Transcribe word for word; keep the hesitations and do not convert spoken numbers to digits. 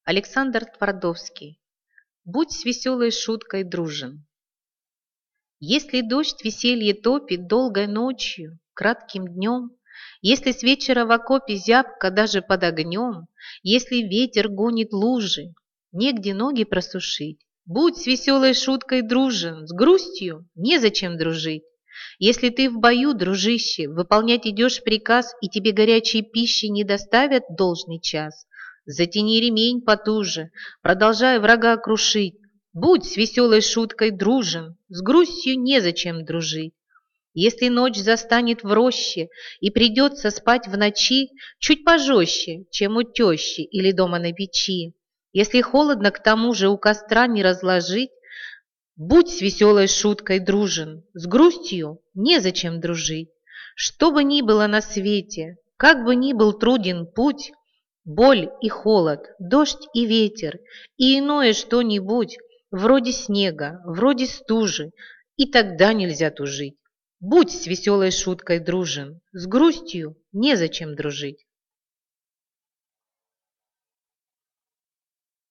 Александр Твардовский. Будь с веселой шуткой дружен. Если дождь веселье топит долгой ночью, кратким днем, если с вечера в окопе зябко даже под огнем, если ветер гонит лужи, негде ноги просушить, будь с веселой шуткой дружен, с грустью незачем дружить. Если ты в бою, дружище, выполнять идешь приказ, и тебе горячей пищи не доставят должный час, затяни ремень потуже, продолжай врага крушить. Будь с веселой шуткой дружен, с грустью незачем дружить. Если ночь застанет в роще и придется спать в ночи, чуть пожестче, чем у тещи или дома на печи, если холодно к тому же у костра не разложить, будь с веселой шуткой дружен, с грустью незачем дружить. Что бы ни было на свете, как бы ни был труден путь, боль и холод, дождь и ветер, и иное что-нибудь, вроде снега, вроде стужи, и тогда нельзя тужить. Будь с веселой шуткой дружен, с грустью незачем дружить.